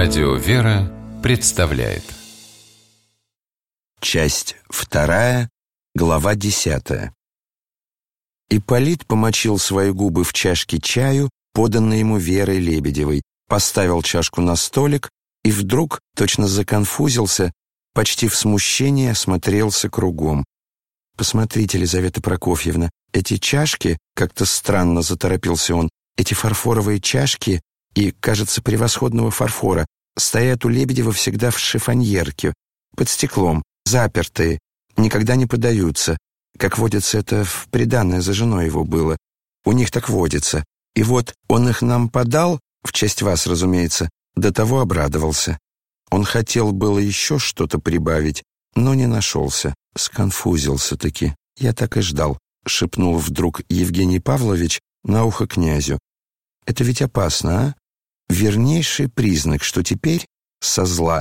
Радио «Вера» представляет. Часть 2, глава 10. Ипполит помочил свои губы в чашке чаю, поданной ему Верой Лебедевой, поставил чашку на столик и вдруг точно законфузился, почти в смущении осмотрелся кругом. «Посмотрите, Лизавета Прокофьевна, эти чашки, как-то странно заторопился он, эти фарфоровые чашки и, кажется, превосходного фарфора, стоят у Лебедева всегда в шифоньерке, под стеклом, запертые, никогда не подаются. Как водится, это в приданое за женой его было. У них так водится. И вот он их нам подал, в честь вас, разумеется, до того обрадовался. Он хотел было еще что-то прибавить, но не нашелся, сконфузился-таки. Я так и ждал», — шепнул вдруг Евгений Павлович на ухо князю. «Это ведь опасно, а? Вернейший признак, что теперь со зла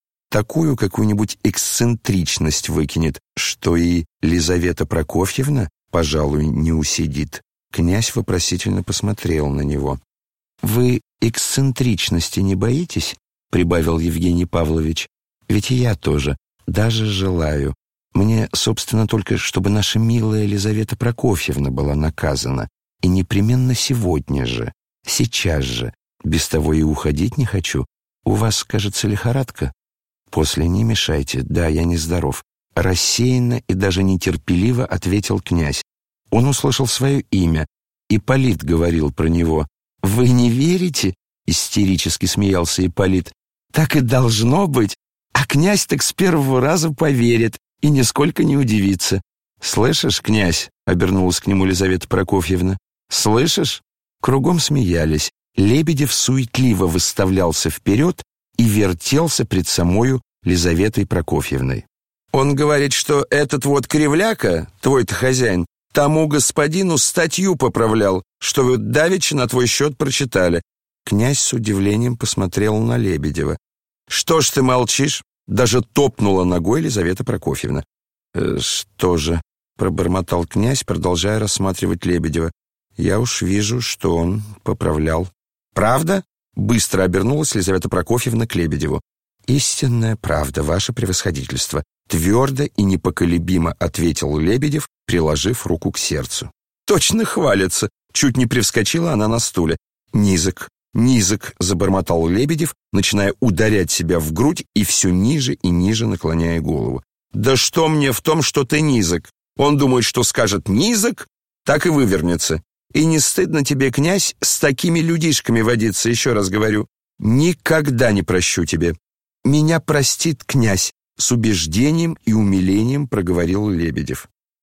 такую какую-нибудь эксцентричность выкинет, что и Лизавета Прокофьевна, пожалуй, не усидит». Князь вопросительно посмотрел на него. «Вы эксцентричности не боитесь?» — прибавил Евгений Павлович. «Ведь и я тоже, даже желаю. Мне, собственно, только чтобы наша милая Лизавета Прокофьевна была наказана. И непременно сегодня же, сейчас же. Без того и уходить не хочу. У вас, кажется, лихорадка? После не мешайте, да, я нездоров». Рассеянно и даже нетерпеливо ответил князь. Он услышал свое имя. Ипполит говорил про него. «Вы не верите?» — истерически смеялся Ипполит. «Так и должно быть. А князь так с первого раза поверит и нисколько не удивится». «Слышишь, князь?» — обернулась к нему Лизавета Прокофьевна. «Слышишь?» Кругом смеялись. Лебедев суетливо выставлялся вперед и вертелся пред самою Лизаветой Прокофьевной. «Он говорит, что этот вот кривляка, твой-то хозяин, тому господину статью поправлял, что вы давеча на твой счет прочитали». Князь с удивлением посмотрел на Лебедева. «Что ж ты молчишь?» Даже топнула ногой Лизавета Прокофьевна. «Что же?» — пробормотал князь, продолжая рассматривать Лебедева. «Я уж вижу, что он поправлял». «Правда?» — быстро обернулась Лизавета Прокофьевна к Лебедеву. «Истинная правда, ваше превосходительство», — твердо и непоколебимо ответил Лебедев, приложив руку к сердцу. «Точно хвалится!» — чуть не привскочила она на стуле. «Низок, низок!» — забормотал Лебедев, начиная ударять себя в грудь и все ниже и ниже наклоняя голову. «Да что мне в том, что ты низок? Он думает, что скажет «низок», так и вывернется. И не стыдно тебе, князь, с такими людишками водиться, еще раз говорю. Никогда не прощу тебе». «Меня простит князь», — с убеждением и умилением проговорил Лебедев.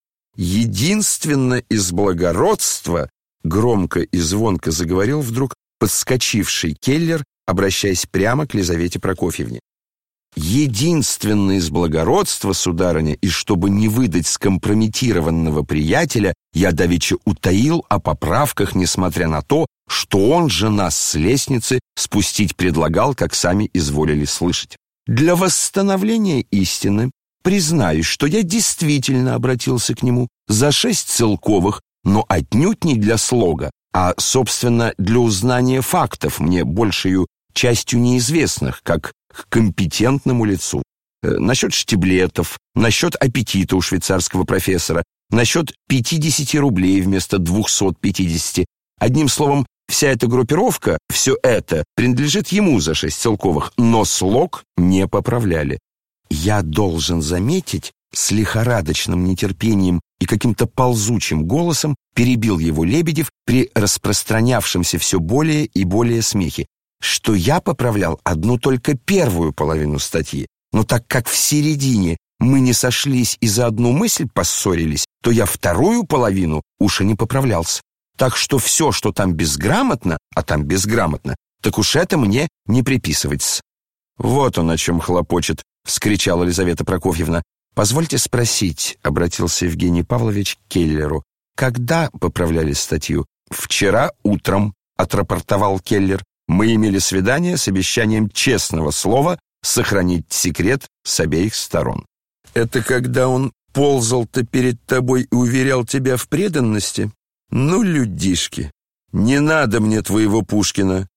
«Единственно из благородства», — громко и звонко заговорил вдруг подскочивший Келлер, обращаясь прямо к Лизавете Прокофьевне. «Единственно из благородства, сударыня, и чтобы не выдать скомпрометированного приятеля, я давеча утаил о поправках, несмотря на то, что он же нас с лестницы спустить предлагал, как сами изволили слышать. Для восстановления истины признаюсь, что я действительно обратился к нему за 6 целковых, но отнюдь не для слога, а, собственно, для узнания фактов, мне большею частью неизвестных, как к компетентному лицу. Насчет штиблетов, насчет аппетита у швейцарского профессора, насчет 50 рублей вместо 250. Одним словом, вся эта группировка, все это принадлежит ему за 6 целковых, но слог не поправляли. Я должен заметить, с лихорадочным нетерпением и каким-то ползучим голосом перебил его Лебедев при распространявшемся все более и более смехе, что я поправлял одну только первую половину статьи, но так как в середине мы не сошлись и за одну мысль поссорились, то я вторую половину уж и не поправлялся. Так что все, что там безграмотно, а там безграмотно, так уж это мне не приписывается». «Вот он о чем хлопочет», — вскричала Лизавета Прокофьевна. «Позвольте спросить», — обратился Евгений Павлович к Келлеру, «когда поправляли статью?» «Вчера утром», — отрапортовал Келлер. «Мы имели свидание с обещанием честного слова сохранить секрет с обеих сторон». «Это когда он ползал-то перед тобой и уверял тебя в преданности? Ну, людишки, не надо мне твоего Пушкина.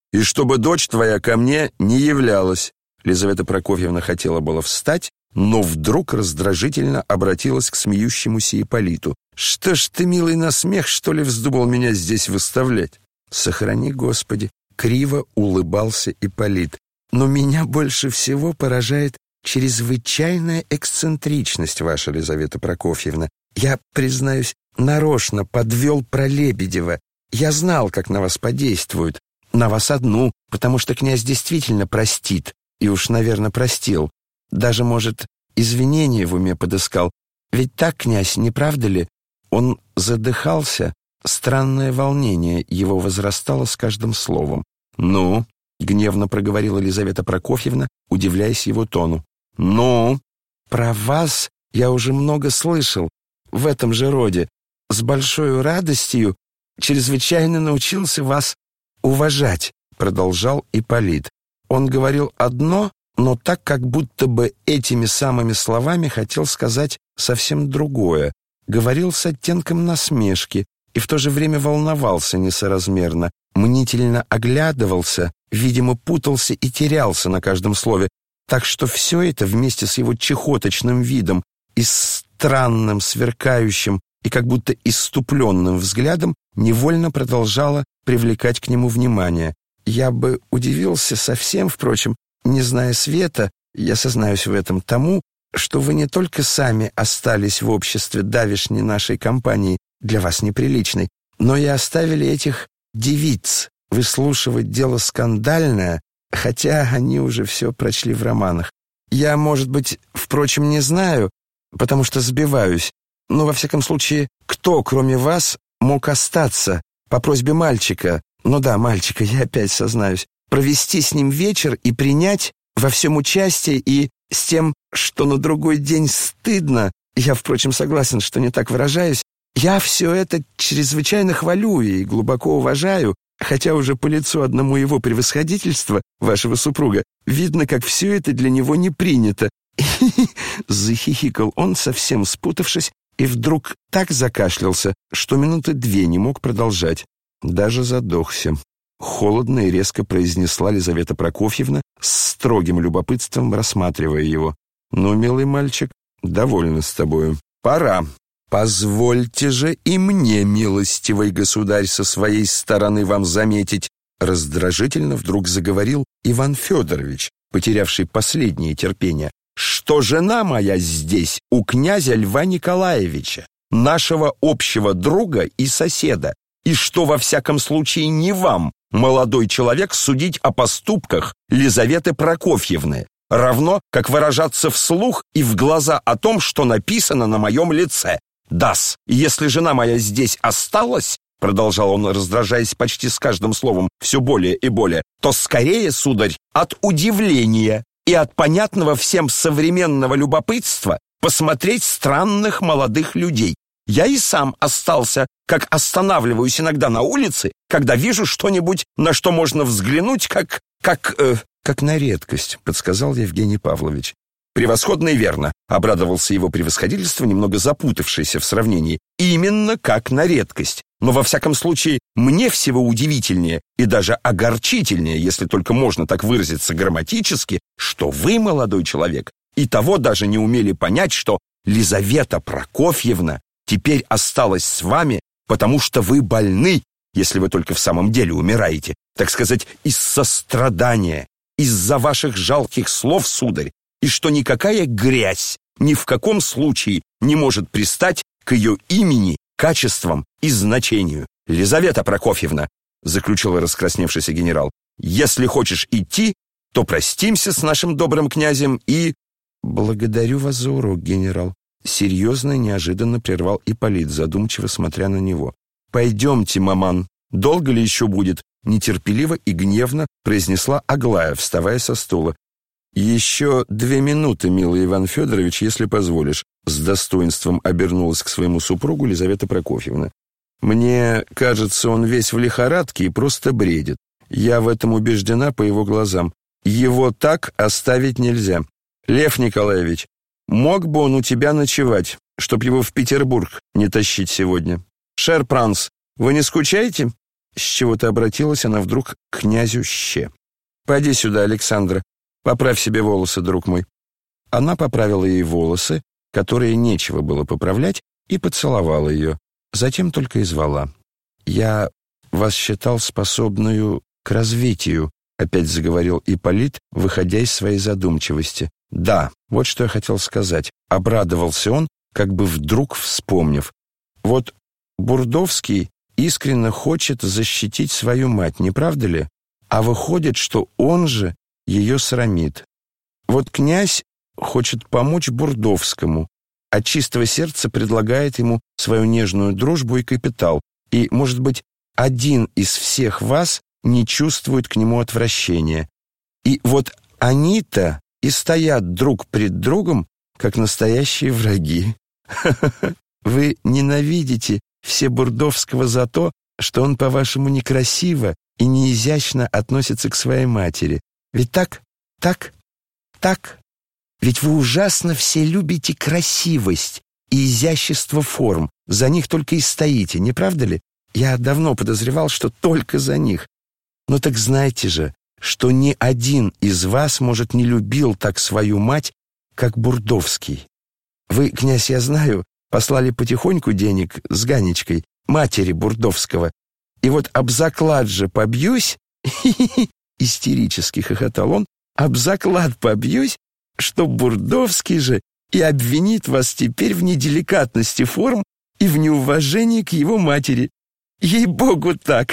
и чтобы дочь твоя ко мне не являлась». Лизавета Прокофьевна хотела было встать, но вдруг раздражительно обратилась к смеющемуся Ипполиту. «Что ж ты, милый, на смех, что ли, вздумал меня здесь выставлять?» «Сохрани, Господи!» — криво улыбался Ипполит. «Но меня больше всего поражает чрезвычайная эксцентричность ваша, Лизавета Прокофьевна. Я, признаюсь, нарочно подвел про Лебедева. Я знал, как на вас подействуют. На вас одну, потому что князь действительно простит. И уж, наверное, простил. Даже, может, извинения в уме подыскал. Ведь так, князь, не правда ли?» Он задыхался. Странное волнение его возрастало с каждым словом. «Ну?» — гневно проговорила Лизавета Прокофьевна, удивляясь его тону. «Ну?» «Про вас я уже много слышал в этом же роде. С большой радостью чрезвычайно научился вас уважать», — продолжал Ипполит. Он говорил одно, но так, как будто бы этими самыми словами хотел сказать совсем другое. Говорил с оттенком насмешки и в то же время волновался несоразмерно, мнительно оглядывался, видимо, путался и терялся на каждом слове, так что все это вместе с его чехоточным видом и странным, сверкающим и как будто исступленным взглядом невольно продолжало привлекать к нему внимание. Я бы удивился совсем, впрочем, не зная света, я сознаюсь в этом, тому, что вы не только сами остались в обществе давешней нашей компании, для вас неприличной, но и оставили этих девиц выслушивать дело скандальное, хотя они уже все прочли в романах. Я, может быть, впрочем, не знаю, потому что сбиваюсь, но, во всяком случае, кто, кроме вас, мог остаться по просьбе мальчика, ну да, мальчика, я опять сознаюсь, провести с ним вечер и принять во всем участие и с тем, что на другой день стыдно, я, впрочем, согласен, что не так выражаюсь, я все это чрезвычайно хвалю и глубоко уважаю, хотя уже по лицу одному его превосходительства, вашего супруга, видно, как все это для него не принято. Захихикал он, совсем спутавшись, и вдруг так закашлялся, что минуты 2 не мог продолжать. Даже задохся. Холодно и резко произнесла Лизавета Прокофьевна, с строгим любопытством рассматривая его. «Ну, милый мальчик, довольна с тобою. Пора. Позвольте же и мне, милостивый государь, со своей стороны вам заметить», раздражительно вдруг заговорил Иван Федорович, потерявший последнее терпение, «что жена моя здесь у князя Льва Николаевича, нашего общего друга и соседа, и что во всяком случае не вам, молодой человек, судить о поступках Лизаветы Прокофьевны, равно как выражаться вслух и в глаза о том, что написано на моем лице. Да-с, если жена моя здесь осталась, продолжал он, раздражаясь почти с каждым словом все более и более, то скорее, сударь, от удивления и от понятного всем современного любопытства посмотреть странных молодых людей. Я и сам остался, как останавливаюсь иногда на улице, когда вижу что-нибудь, на что можно взглянуть, как на редкость», подсказал Евгений Павлович. «Превосходно и верно», — обрадовался его превосходительство, немного запутавшийся в сравнении. «Именно как на редкость. Но во всяком случае, мне всего удивительнее и даже огорчительнее, если только можно так выразиться грамматически, что вы, молодой человек, и того даже не умели понять, что Лизавета Прокофьевна теперь осталась с вами, потому что вы больны, если вы только в самом деле умираете, так сказать, из сострадания, из-за ваших жалких слов, сударь, и что никакая грязь ни в каком случае не может пристать к ее имени, качествам и значению. Лизавета Прокофьевна, заключил раскрасневшийся генерал, если хочешь идти, то простимся с нашим добрым князем и... Благодарю вас за урок, генерал. Серьезно и неожиданно прервал Ипполит, задумчиво смотря на него. «Пойдемте, маман. Долго ли еще будет?» Нетерпеливо и гневно произнесла Аглая, вставая со стула. «Еще 2 минуты, милый Иван Федорович, если позволишь», с достоинством обернулась к своему супругу Лизавета Прокофьевна. «Мне кажется, он весь в лихорадке и просто бредит. Я в этом убеждена по его глазам. Его так оставить нельзя. Лев Николаевич, мог бы он у тебя ночевать, чтоб его в Петербург не тащить сегодня? Шер Пранс, вы не скучаете?» С чего-то обратилась она вдруг к князю Ще. «Поди сюда, Александра, поправь себе волосы, друг мой». Она поправила ей волосы, которые нечего было поправлять, и поцеловала ее. Затем только и звала. «Я вас считал способную к развитию», — опять заговорил Ипполит, выходя из своей задумчивости. «Да, вот что я хотел сказать», — обрадовался он, как бы вдруг вспомнив. «Вот Бурдовский искренне хочет защитить свою мать, не правда ли? А выходит, что он же ее срамит. Вот князь хочет помочь Бурдовскому, от чистого сердца предлагает ему свою нежную дружбу и капитал, и, может быть, один из всех вас не чувствует к нему отвращения. И вот они-то и стоят друг пред другом, как настоящие враги. Вы ненавидите Всебурдовского за то, что он, по-вашему, некрасиво и неизящно относится к своей матери. Ведь так? Так? Так? Ведь вы ужасно все любите красивость и изящество форм. За них только и стоите, не правда ли? Я давно подозревал, что только за них. Но так знайте же, что ни один из вас, может, не любил так свою мать, как Бурдовский. Вы, князь, я знаю, послали потихоньку денег с Ганечкой, матери Бурдовского. И вот об заклад же побьюсь, истерически хохотал он, об заклад побьюсь, что Бурдовский же и обвинит вас теперь в неделикатности форм и в неуважении к его матери. Ей-богу, так!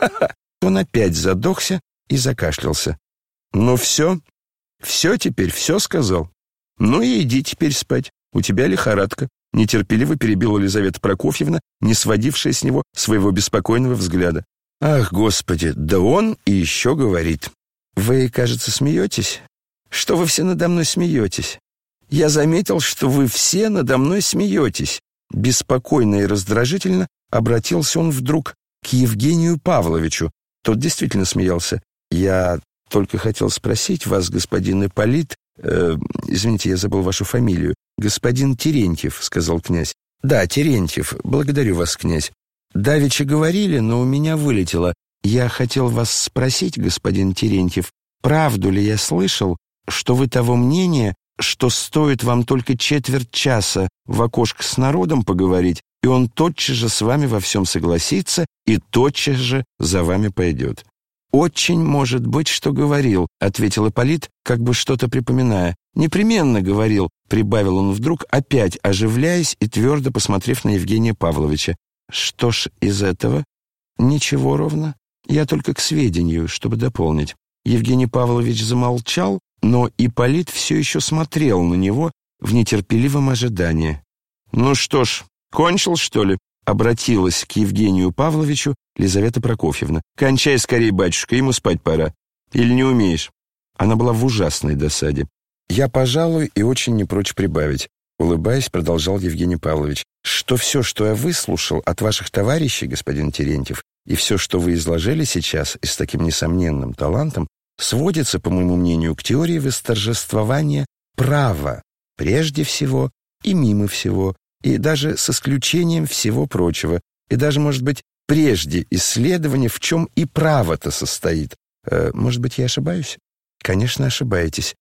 Он опять задохся и закашлялся. «Ну все теперь, все сказал. Ну и иди теперь спать, у тебя лихорадка», нетерпеливо перебила Лизавета Прокофьевна, не сводившая с него своего беспокойного взгляда. «Ах, Господи, да он и еще говорит. Вы, кажется, смеетесь? Что вы все надо мной смеетесь? Я заметил, что вы все надо мной смеетесь». Беспокойно и раздражительно обратился он вдруг к Евгению Павловичу. Тот действительно смеялся. «Я только хотел спросить вас, господин Ипполит, извините, я забыл вашу фамилию. Господин Терентьев», — сказал князь. «Да, Терентьев. Благодарю вас, князь. Давеча говорили, но у меня вылетело. Я хотел вас спросить, господин Терентьев, правду ли я слышал, что вы того мнения, что стоит вам только четверть часа в окошко с народом поговорить, и он тотчас же с вами во всем согласится и тотчас же за вами пойдет». «Очень может быть, что говорил», — ответил Ипполит, как бы что-то припоминая. «Непременно говорил», — прибавил он вдруг, опять оживляясь и твердо посмотрев на Евгения Павловича. «Что ж из этого?» «Ничего ровно. Я только к сведению, чтобы дополнить». Евгений Павлович замолчал, но Ипполит все еще смотрел на него в нетерпеливом ожидании. «Ну что ж, кончил, что ли?» — обратилась к Евгению Павловичу Лизавета Прокофьевна. «Кончай скорее, батюшка, ему спать пора. Или не умеешь?» Она была в ужасной досаде. «Я, пожалуй, и очень не прочь прибавить», — улыбаясь, продолжал Евгений Павлович, «что все, что я выслушал от ваших товарищей, господин Терентьев, и все, что вы изложили сейчас и с таким несомненным талантом, сводится, по моему мнению, к теории восторжествования права, прежде всего и мимо всего, и даже с исключением всего прочего, и даже, может быть, прежде исследования, в чем и право-то состоит. Может быть, я ошибаюсь? Конечно, ошибаетесь.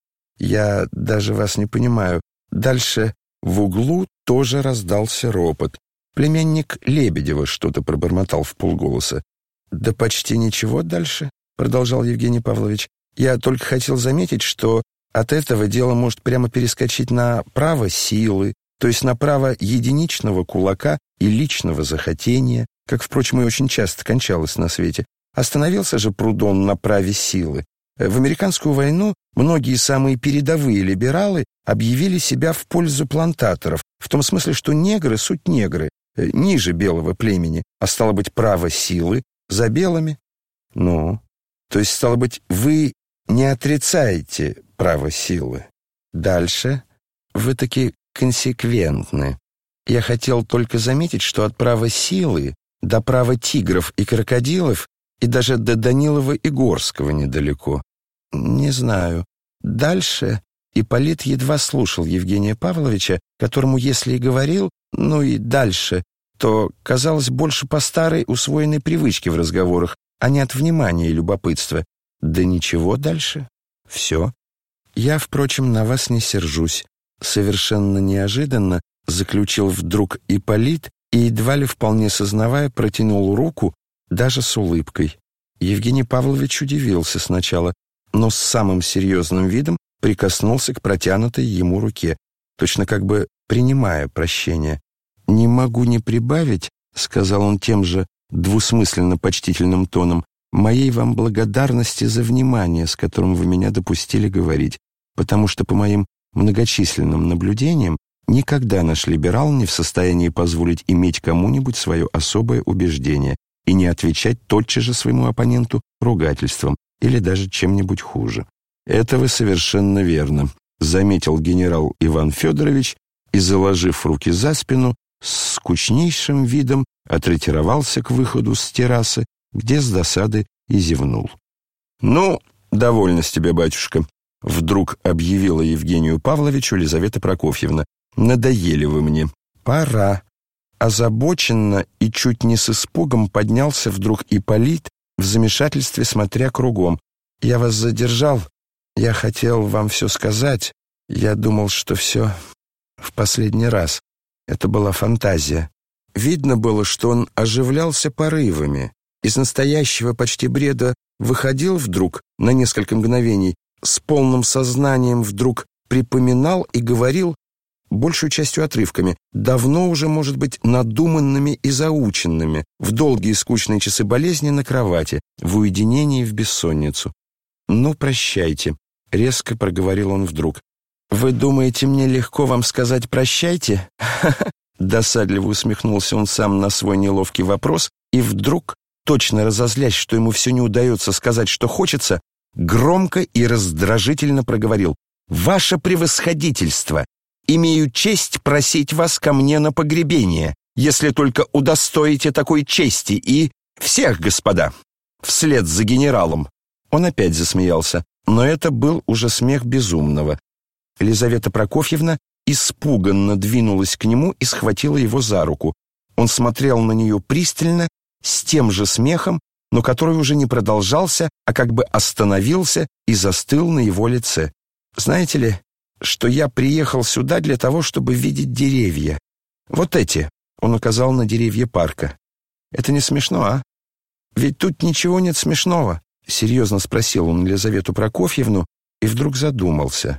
Я даже вас не понимаю. Дальше в углу тоже раздался ропот. Племянник Лебедева что-то пробормотал вполголоса. «Да почти ничего дальше», — продолжал Евгений Павлович. «Я только хотел заметить, что от этого дело может прямо перескочить на право силы, то есть на право единичного кулака и личного захотения, как, впрочем, и очень часто кончалось на свете. Остановился же Прудон на праве силы. В американскую войну многие самые передовые либералы объявили себя в пользу плантаторов, в том смысле, что негры — суть негры, ниже белого племени, а стало быть, право силы за белыми. Ну, то есть, стало быть, вы не отрицаете право силы. Дальше вы таки консеквентны. Я хотел только заметить, что от права силы до права тигров и крокодилов и даже до Данилова и Горского недалеко. Не знаю. Дальше Ипполит едва слушал Евгения Павловича, которому, если и говорил, ну и дальше, что казалось больше по старой усвоенной привычке в разговорах, а не от внимания и любопытства. Да ничего дальше. Все. Я, впрочем, на вас не сержусь. Совершенно неожиданно заключил вдруг Ипполит и, едва ли вполне сознавая, протянул руку, даже с улыбкой. Евгений Павлович удивился сначала, но с самым серьезным видом прикоснулся к протянутой ему руке, точно как бы принимая прощение. «Не могу не прибавить», — сказал он тем же двусмысленно-почтительным тоном, «моей вам благодарности за внимание, с которым вы меня допустили говорить, потому что по моим многочисленным наблюдениям никогда наш либерал не в состоянии позволить иметь кому-нибудь свое особое убеждение и не отвечать тотчас же своему оппоненту ругательством или даже чем-нибудь хуже». «Это вы совершенно верно», — заметил генерал Иван Федорович и, заложив руки за спину, с скучнейшим видом отретировался к выходу с террасы, где с досады и зевнул. «Ну, довольно с тебя, батюшка», — вдруг объявила Евгению Павловичу Лизавета Прокофьевна. «Надоели вы мне. Пора». Озабоченно и чуть не с испугом поднялся вдруг Ипполит, в замешательстве смотря кругом. «Я вас задержал. Я хотел вам все сказать. Я думал, что все в последний раз. Это была фантазия». Видно было, что он оживлялся порывами. Из настоящего почти бреда выходил вдруг на несколько мгновений, с полным сознанием вдруг припоминал и говорил, большую частью отрывками, давно уже, может быть, надуманными и заученными, в долгие скучные часы болезни на кровати, в уединении в бессонницу. «Ну, прощайте», — резко проговорил он вдруг. «Вы думаете, мне легко вам сказать «прощайте»?» Досадливо усмехнулся он сам на свой неловкий вопрос и вдруг, точно разозлясь, что ему все не удается сказать, что хочется, громко и раздражительно проговорил: «Ваше превосходительство! Имею честь просить вас ко мне на погребение, если только удостоите такой чести, и всех, господа!» Вслед за генералом. Он опять засмеялся, но это был уже смех безумного. Лизавета Прокофьевна испуганно двинулась к нему и схватила его за руку. Он смотрел на нее пристально, с тем же смехом, но который уже не продолжался, а как бы остановился и застыл на его лице. «Знаете ли, что я приехал сюда для того, чтобы видеть деревья? Вот эти», — он указал на деревья парка. «Это не смешно, а? Ведь тут ничего нет смешного», — серьезно спросил он Елизавету Прокофьевну и вдруг задумался.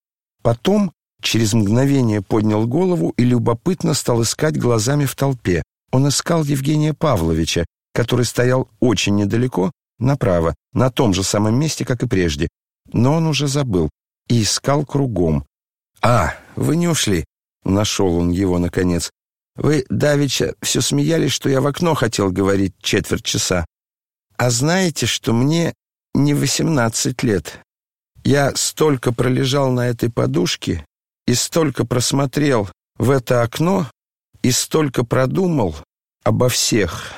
Потом через мгновение поднял голову и любопытно стал искать глазами в толпе. Он искал Евгения Павловича, который стоял очень недалеко, направо, на том же самом месте, как и прежде. Но он уже забыл и искал кругом. «А, вы не ушли», — нашел он его наконец. «Вы давеча все смеялись, что я в окно хотел говорить четверть часа. А знаете, что мне не 18 лет? Я столько пролежал на этой подушке и столько просмотрел в это окно и столько продумал обо всех,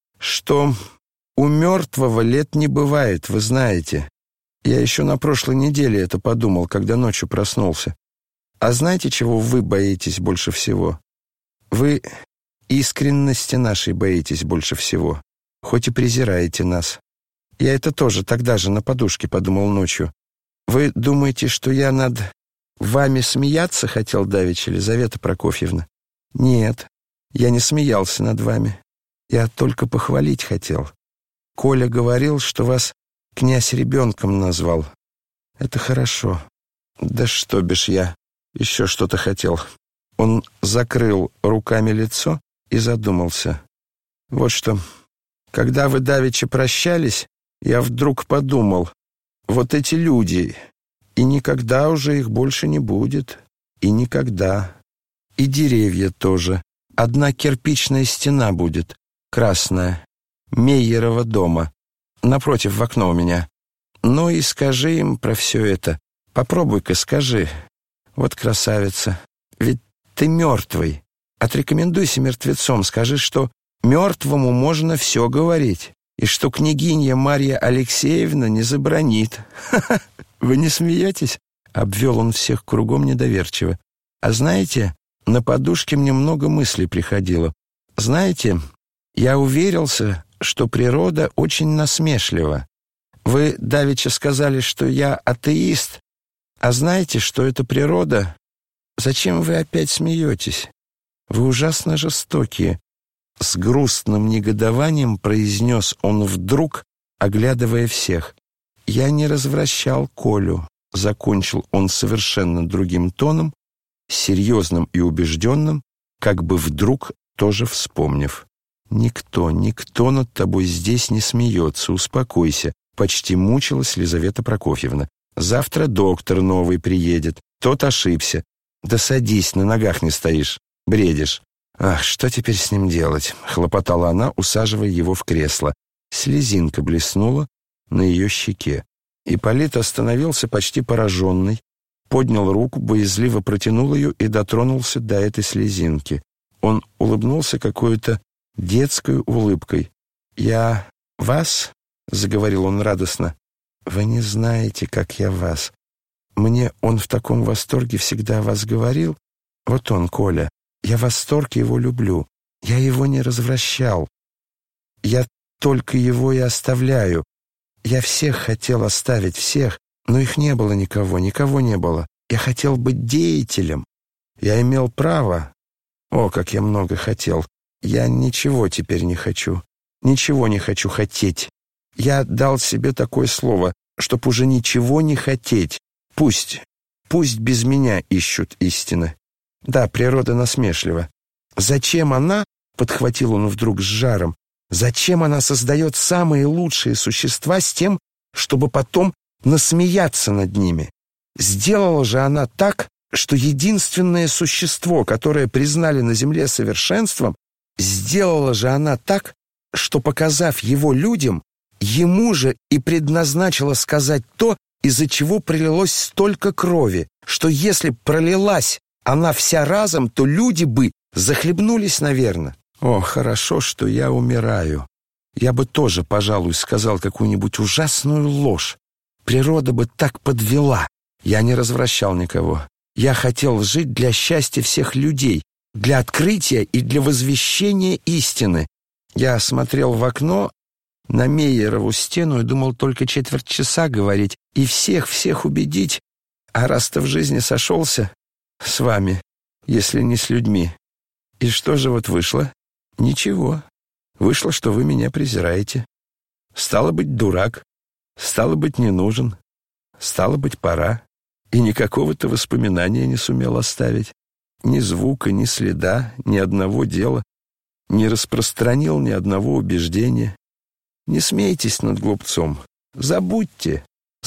что у мертвого лет не бывает, вы знаете. Я еще на прошлой неделе это подумал, когда ночью проснулся. А знаете, чего вы боитесь больше всего? Вы искренности нашей боитесь больше всего, хоть и презираете нас. Я это тоже тогда же на подушке подумал ночью. Вы думаете, что я над вами смеяться хотел давеча, Елизавета Прокофьевна? Нет, я не смеялся над вами. Я только похвалить хотел. Коля говорил, что вас князь ребенком назвал. Это хорошо. Да что бишь я еще что-то хотел. Он закрыл руками лицо и задумался. Вот что, когда вы давеча прощались, я вдруг подумал, вот эти люди, и никогда уже их больше не будет, и никогда. И деревья тоже. Одна кирпичная стена будет, красная, Мейерова дома, напротив в окно у меня. Ну и скажи им про все это. Попробуй-ка скажи. Вот красавица, ведь ты мертвый. Отрекомендуйся мертвецом, скажи, что мертвому можно все говорить, и что княгиня Марья Алексеевна не забранит. Ха-ха, вы не смеетесь? Обвел он всех кругом недоверчиво. А знаете, на подушке мне много мыслей приходило. Знаете, я уверился, что природа очень насмешлива. Вы давеча сказали, что я атеист, а знаете, что это природа? Зачем вы опять смеетесь? Вы ужасно жестокие. С грустным негодованием произнес он вдруг, оглядывая всех. Я не развращал Колю, закончил он совершенно другим тоном, серьезным и убежденным, как бы вдруг тоже вспомнив. Никто над тобой здесь не смеется, успокойся, почти мучилась Лизавета Прокофьевна. Завтра доктор новый приедет, тот ошибся. Да садись, на ногах не стоишь, бредишь. Ах, что теперь с ним делать? Хлопотала она, усаживая его в кресло. Слезинка блеснула на ее щеке. Ипполит остановился почти пораженный, поднял руку, боязливо протянул ее и дотронулся до этой слезинки. Он улыбнулся какой-то детской улыбкой. «Я вас?» — заговорил он радостно. «Вы не знаете, как я вас. Мне он в таком восторге всегда о вас говорил. Вот он, Коля. Я в восторге его люблю. Я его не развращал. Я только его и оставляю. Я всех хотел оставить, всех, но их не было никого не было. Я хотел быть деятелем. Я имел право. О, как я много хотел. Я ничего теперь не хочу. Ничего не хочу хотеть. Я дал себе такое слово, чтоб уже ничего не хотеть. Пусть без меня ищут истины. Да, природа насмешлива. Зачем она, подхватил он вдруг с жаром, зачем она создает самые лучшие существа с тем, чтобы потом насмеяться над ними? Сделала же она так, что единственное существо, которое признали на земле совершенством, сделала же она так, что, показав его людям, ему же и предназначила сказать то, из-за чего пролилось столько крови, что если б пролилась она вся разом, то люди бы захлебнулись, наверное. О, хорошо, что я умираю. Я бы тоже, пожалуй, сказал какую-нибудь ужасную ложь. Природа бы так подвела. Я не развращал никого. Я хотел жить для счастья всех людей, для открытия и для возвещения истины. Я смотрел в окно на Мейерову стену и думал только четверть часа говорить и всех убедить. А раз-то в жизни сошелся с вами, если не с людьми. И что же вот вышло? Ничего. Вышло, что вы меня презираете. Стало быть, дурак. Стало быть, не нужен. Стало быть, пора. И никакого-то воспоминания не сумел оставить. Ни звука, ни следа, ни одного дела. Не распространил ни одного убеждения. Не смейтесь над глупцом. Забудьте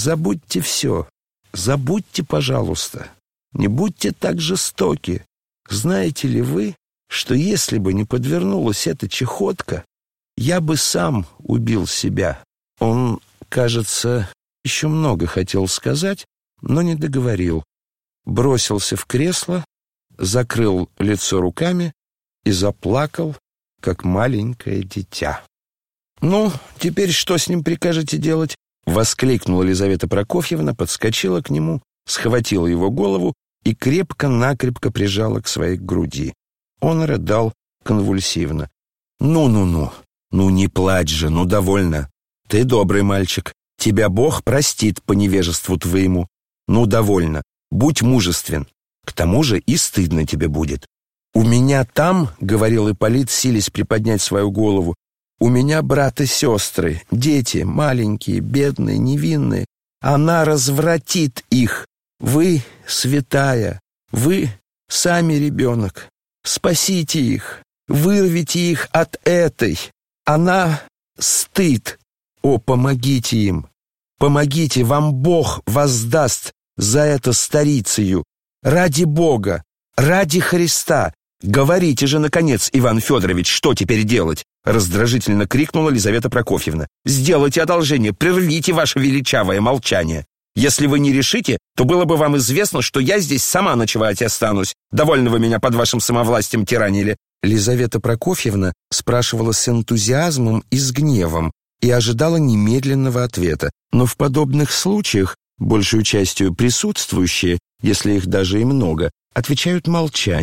все. Забудьте, пожалуйста. Не будьте так жестоки. Знаете ли вы, что если бы не подвернулась эта чехотка, я бы сам убил себя? Он, кажется, еще много хотел сказать, но не договорил. Бросился в кресло, закрыл лицо руками и заплакал, как маленькое дитя. «Ну, теперь что с ним прикажете делать?» — воскликнула Лизавета Прокофьевна, подскочила к нему, схватила его голову и крепко-накрепко прижала к своей груди. Он рыдал конвульсивно. «Ну, не плачь же, ну довольно. Ты добрый мальчик, тебя Бог простит по невежеству твоему. Ну довольно, будь мужествен, к тому же и стыдно тебе будет. У меня там, — говорил Ипполит, силясь приподнять свою голову, — у меня брат и сестры, дети, маленькие, бедные, невинные. Она развратит их. Вы святая, вы сами ребенок. Спасите их, вырвите их от этой. Она стыд. О, помогите им. Помогите, вам Бог воздаст за это старицею. Ради Бога, ради Христа. Говорите же, наконец, Иван Федорович, что теперь делать? Раздражительно крикнула Лизавета Прокофьевна. Сделайте одолжение, прервите ваше величавое молчание. Если вы не решите, то было бы вам известно, что я здесь сама ночевать останусь. Довольно вы меня под вашим самовластием тиранили». Лизавета Прокофьевна спрашивала с энтузиазмом и с гневом и ожидала немедленного ответа. Но в подобных случаях, большую частью присутствующие, если их даже и много, отвечают молчанием,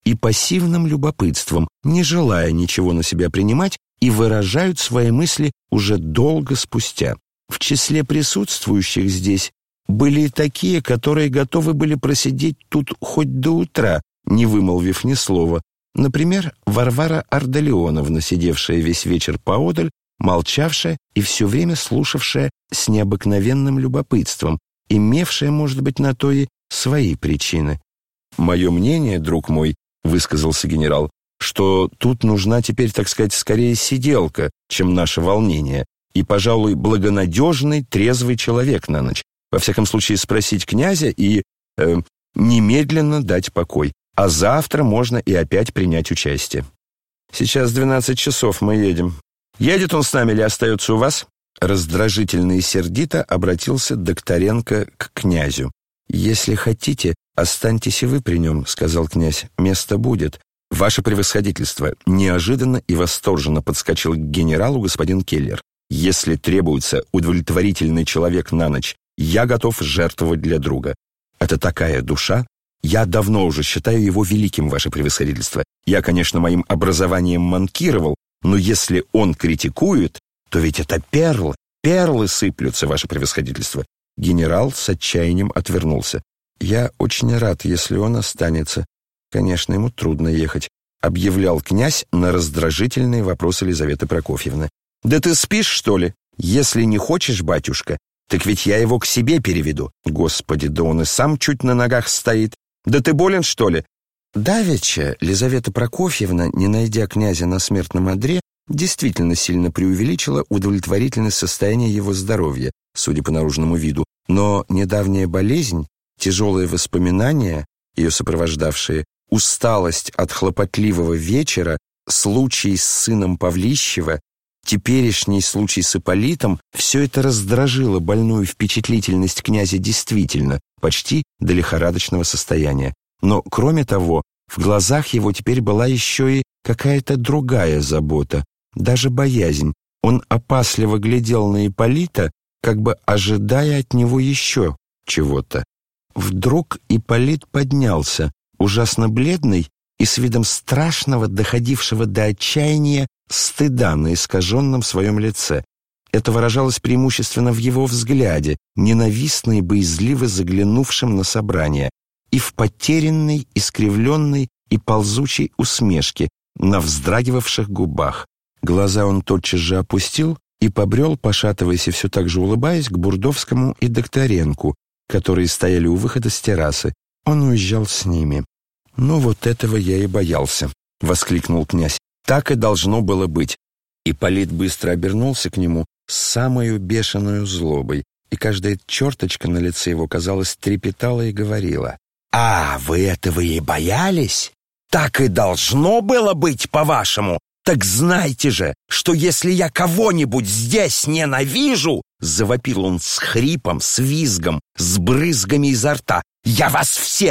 и пассивным любопытством, не желая ничего на себя принимать, и выражают свои мысли уже долго спустя. В числе присутствующих здесь были и такие, которые готовы были просидеть тут хоть до утра, не вымолвив ни слова. Например, Варвара Ардалионовна, сидевшая весь вечер поодаль, молчавшая и все время слушавшая с необыкновенным любопытством, имевшая, может быть, на то и свои причины. «Мое мнение, друг мой, — высказался генерал, — что тут нужна теперь, так сказать, скорее сиделка, чем наше волнение, и, пожалуй, благонадежный, трезвый человек на ночь. Во всяком случае, спросить князя и немедленно дать покой. А завтра можно и опять принять участие. Сейчас 12 часов, мы едем. Едет он с нами или остается у вас?» Раздражительно и сердито обратился Докторенко к князю. «Если хотите, останьтесь и вы при нем», — сказал князь. «Место будет». «Ваше превосходительство», — неожиданно и восторженно подскочил к генералу господин Келлер. «Если требуется удовлетворительный человек на ночь, я готов жертвовать для друга. Это такая душа. Я давно уже считаю его великим, ваше превосходительство. Я, конечно, моим образованием манкировал, но если он критикует, то ведь это перлы сыплются, ваше превосходительство». Генерал с отчаянием отвернулся. «Я очень рад, если он останется. Конечно, ему трудно ехать», — объявлял князь на раздражительные вопросы Лизаветы Прокофьевны. «Да ты спишь, что ли? Если не хочешь, батюшка, так ведь я его к себе переведу. Господи, да он и сам чуть на ногах стоит. Да ты болен, что ли?» Давеча Лизавета Прокофьевна, не найдя князя на смертном одре, действительно сильно преувеличила удовлетворительность состояния его здоровья, судя по наружному виду. Но недавняя болезнь, тяжелые воспоминания, ее сопровождавшие, усталость от хлопотливого вечера, случай с сыном Павлищева, теперешний случай с Ипполитом — все это раздражило больную впечатлительность князя действительно, почти до лихорадочного состояния. Но, кроме того, в глазах его теперь была еще и какая-то другая забота, даже боязнь. Он опасливо глядел на Ипполита, как бы ожидая от него еще чего-то. Вдруг Ипполит поднялся, ужасно бледный и с видом страшного, доходившего до отчаяния, стыда на искаженном своем лице. Это выражалось преимущественно в его взгляде, ненавистно и боязливо заглянувшем на собрание, и в потерянной, искривленной и ползучей усмешке на вздрагивавших губах. Глаза он тотчас же опустил и побрел, пошатываясь и все так же улыбаясь, к Бурдовскому и Докторенку, которые стояли у выхода с террасы. Он уезжал с ними. «Ну вот этого я и боялся», — воскликнул князь. «Так и должно было быть». Ипполит быстро обернулся к нему с самою бешеную злобой, и каждая черточка на лице его, казалось, трепетала и говорила: «А, вы этого и боялись? Так и должно было быть, по-вашему? Так знайте же, что если я кого-нибудь здесь ненавижу, — завопил он с хрипом, с визгом, с брызгами изо рта, — я вас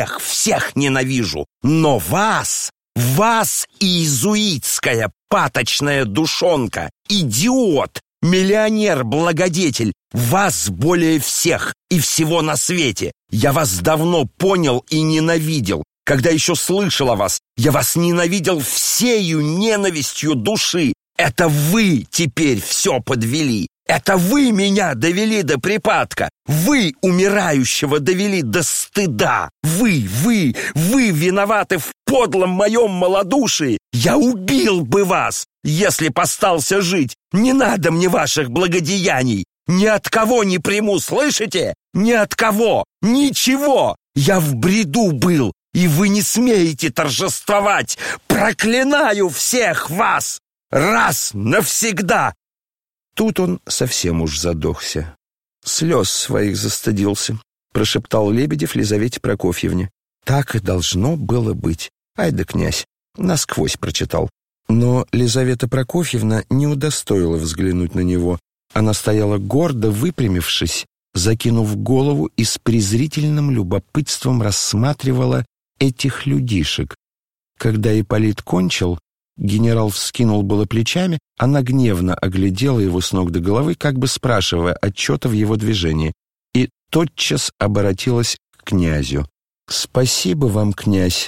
всех ненавижу, но вас, иезуитская паточная душонка, идиот, миллионер-благодетель, вас более всех и всего на свете. Я вас давно понял и ненавидел. Когда еще слышал о вас, я вас ненавидел всею ненавистью души. Это вы теперь все подвели. Это вы меня довели до припадка. Вы умирающего довели до стыда. Вы виноваты в подлом моем малодушии. Я убил бы вас, если б остался жить. Не надо мне ваших благодеяний. Ни от кого не приму, слышите? Ни от кого. Ничего. Я в бреду был, и вы не смеете торжествовать. Проклинаю всех вас. Раз навсегда. Тут он совсем уж задохся. Слез своих застыдился, прошептал Лебедев Лизавете Прокофьевне. Так и должно было быть. Ай да князь, насквозь прочитал. Но Лизавета Прокофьевна не удостоила взглянуть на него. Она стояла гордо выпрямившись, закинув голову, и с презрительным любопытством рассматривала этих людишек. Когда Ипполит кончил, генерал вскинул было плечами, она гневно оглядела его с ног до головы, как бы спрашивая отчета в его движении, и тотчас обратилась к князю. «Спасибо вам, князь,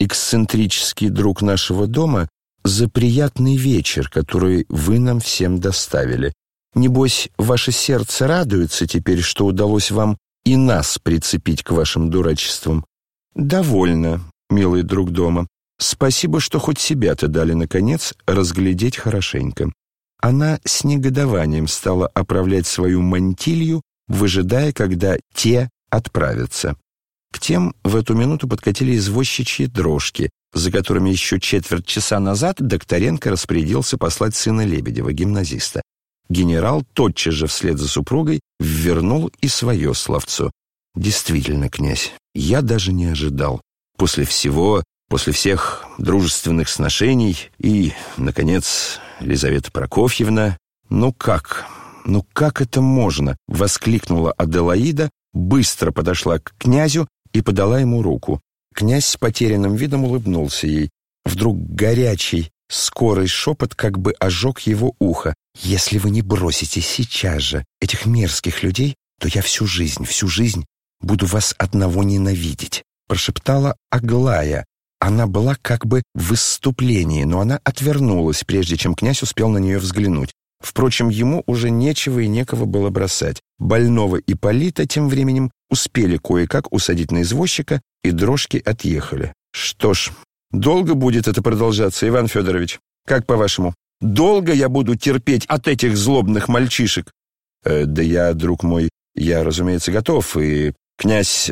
эксцентрический друг нашего дома, за приятный вечер, который вы нам всем доставили. Небось, ваше сердце радуется теперь, что удалось вам и нас прицепить к вашим дурачествам. Довольно, милый друг дома. Спасибо, что хоть себя-то дали, наконец, разглядеть хорошенько». Она с негодованием стала оправлять свою мантилью, выжидая, когда те отправятся. К тем в эту минуту подкатили извозчичьи дрожки, за которыми еще четверть часа назад Докторенко распорядился послать сына Лебедева, гимназиста. Генерал тотчас же вслед за супругой ввернул и свое словцо. «Действительно, князь, я даже не ожидал. После всех дружественных сношений и, наконец, Лизавета Прокофьевна... Ну как это можно?» — воскликнула Аделаида, быстро подошла к князю и подала ему руку. Князь с потерянным видом улыбнулся ей. Вдруг горячий, скорый шепот как бы ожег его ухо. «Если вы не бросите сейчас же этих мерзких людей, то я всю жизнь буду вас одного ненавидеть», — прошептала Аглая. Она была как бы в выступлении, но она отвернулась, прежде чем князь успел на нее взглянуть. Впрочем, ему уже нечего и некого было бросать. Больного Ипполита тем временем успели кое-как усадить на извозчика, и дрожки отъехали. «Что ж, долго будет это продолжаться, Иван Федорович? Как по-вашему? Долго я буду терпеть от этих злобных мальчишек?» «Да я, друг мой, я, разумеется, готов, и князь...»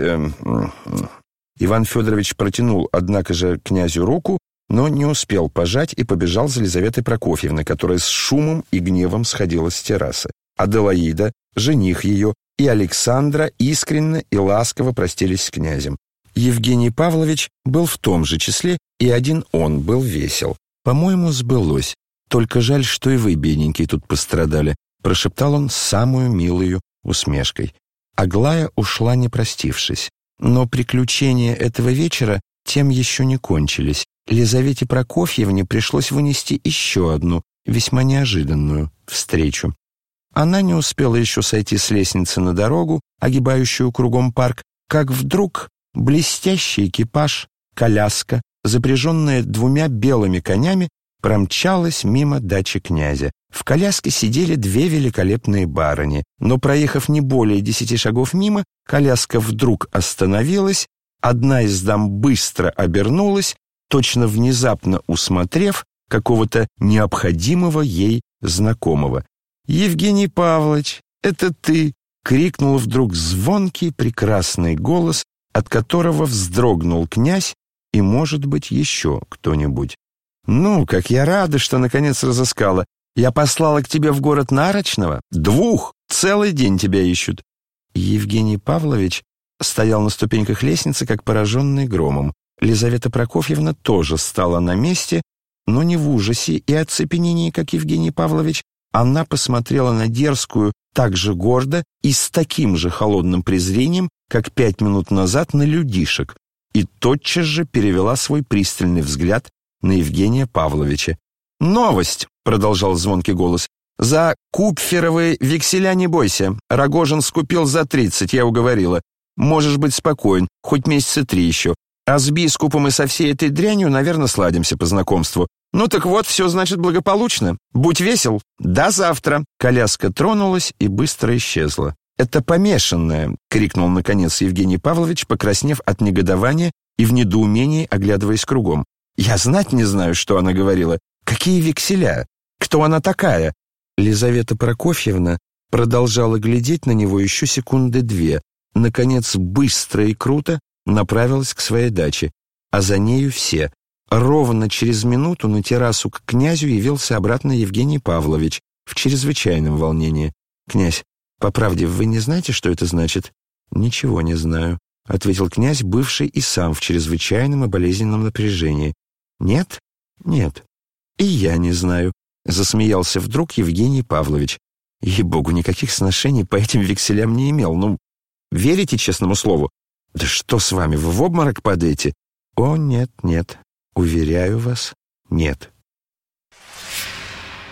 Иван Федорович протянул, однако же, князю руку, но не успел пожать и побежал за Лизаветой Прокофьевной, которая с шумом и гневом сходила с террасы. Аделаида, жених ее, и Александра искренне и ласково простились с князем. Евгений Павлович был в том же числе, и один он был весел. «По-моему, сбылось. Только жаль, что и вы, бедненькие, тут пострадали», — прошептал он с самую милою усмешкой. Аглая ушла, не простившись. Но приключения этого вечера тем еще не кончились. Лизавете Прокофьевне пришлось вынести еще одну, весьма неожиданную, встречу. Она не успела еще сойти с лестницы на дорогу, огибающую кругом парк, как вдруг блестящий экипаж, коляска, запряженная 2 белыми конями, промчалась мимо дачи князя. В коляске сидели 2 великолепные барыни, но, проехав не более 10 шагов мимо, коляска вдруг остановилась, одна из дам быстро обернулась, точно внезапно усмотрев какого-то необходимого ей знакомого. «Евгений Павлович, это ты!» — крикнул вдруг звонкий прекрасный голос, от которого вздрогнул князь и, может быть, еще кто-нибудь. «Ну, как я рада, что наконец разыскала. Я послала к тебе в город Нарочного. 2, целый день тебя ищут». Евгений Павлович стоял на ступеньках лестницы, как пораженный громом. Лизавета Прокофьевна тоже стала на месте, но не в ужасе и оцепенении, как Евгений Павлович. Она посмотрела на дерзкую так же гордо и с таким же холодным презрением, как 5 минут назад на людишек, и тотчас же перевела свой пристальный взгляд на Евгения Павловича. «Новость!» — продолжал звонкий голос. «За купферовые векселя не бойся. Рогожин скупил за 30, я уговорила. Можешь быть спокоен, хоть месяца 3 еще. А с бискупом и со всей этой дрянью, наверное, сладимся по знакомству. Ну так вот, все значит благополучно. Будь весел. До завтра». Коляска тронулась и быстро исчезла. «Это помешанная!» — крикнул, наконец, Евгений Павлович, покраснев от негодования и в недоумении оглядываясь кругом. «Я знать не знаю, что она говорила. Какие векселя? Кто она такая?» Лизавета Прокофьевна продолжала глядеть на него еще 2 секунды. Наконец, быстро и круто направилась к своей даче, а за нею все. Ровно через минуту на террасу к князю явился обратно Евгений Павлович в чрезвычайном волнении. «Князь, по правде, вы не знаете, что это значит?» «Ничего не знаю», — ответил князь, бывший и сам в чрезвычайном и болезненном напряжении. «Нет? Нет. И я не знаю», — засмеялся вдруг Евгений Павлович. «Ей-богу, никаких сношений по этим векселям не имел. Ну, верите честному слову? Да что с вами, вы в обморок падаете?» «О, нет, нет, уверяю вас, нет».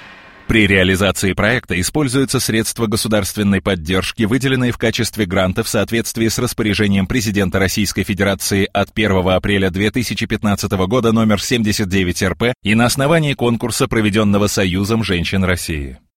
При реализации проекта используются средства государственной поддержки, выделенные в качестве гранта в соответствии с распоряжением президента Российской Федерации от 1 апреля 2015 года номер 79 РП и на основании конкурса, проведенного Союзом женщин России.